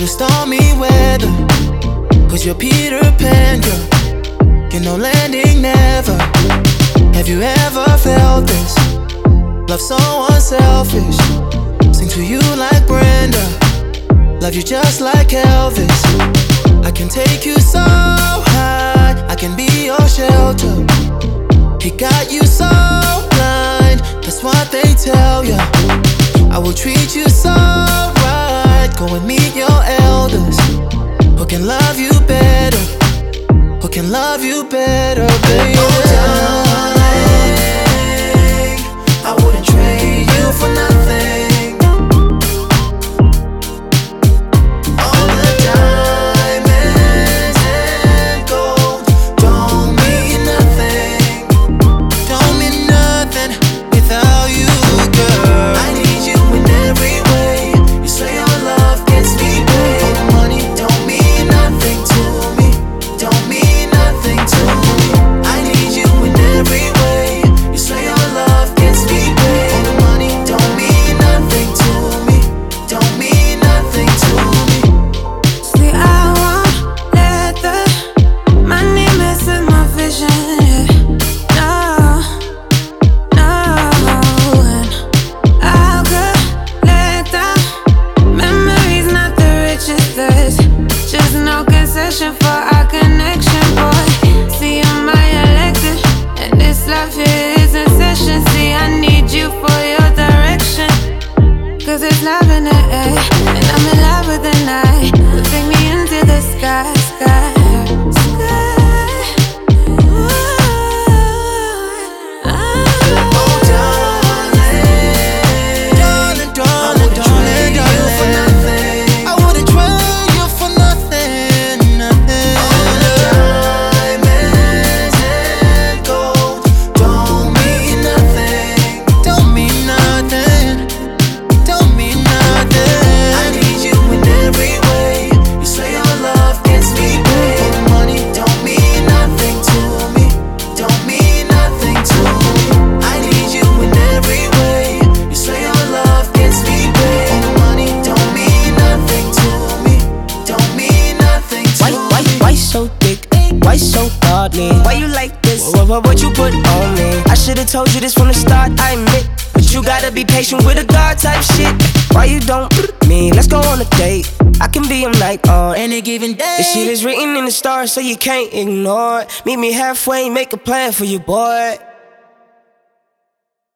stormy weather, 'cause you're Peter Pan, girl. You know landing never. Have you ever felt this? Love someone selfish. Sing to you like Brenda. Love you just like Elvis. I can take you so high, I can be your shelter. He got you so blind, that's what they tell ya. I will treat you so right. Go and meet your elders, who can love you better, who can love you better, baby. Oh, darling, I wouldn't trade you for nothing. All the diamonds and gold don't mean nothing, don't mean nothing without you, girl. I need you in every way. You say your love gets me paid. All the money don't mean nothing to me, don't mean nothing to me. I need you in every way. You say your love gets me paid. All the money don't mean nothing to me, don't mean nothing to me. See, I won't let the money mess with my vision. No, no. And I'll collect the memories, not the riches. There's just no concession for our connection, boy. See, I'm my elected, and this life here is a session. See, I need you for your direction, 'cause it's love in the air, and I'm in love with the night. So take me into the sky, sky, sky. Ooh, Oh, darling, darling, darling, darling, darling, for nothing. I wouldn't trade you for nothing, nothing. All the diamonds and gold don't mean nothing, don't mean nothing, don't mean nothing. I need you in every way. You say your love gets me paid. All the money don't mean nothing to me, don't mean nothing to me. I need you in every way. You say your love gets me paid. All the money don't mean nothing to me, don't mean nothing to me. Why so thick? Why so godly? Why you like this? What you put on me? I should've told you this from the start, I admit. But you gotta be patient with a God type shit. Why you don't me? Let's go on a date. I can be a night on Any given day. this shit is written in the stars, so you can't ignore it. Meet me halfway, make a plan for you, boy.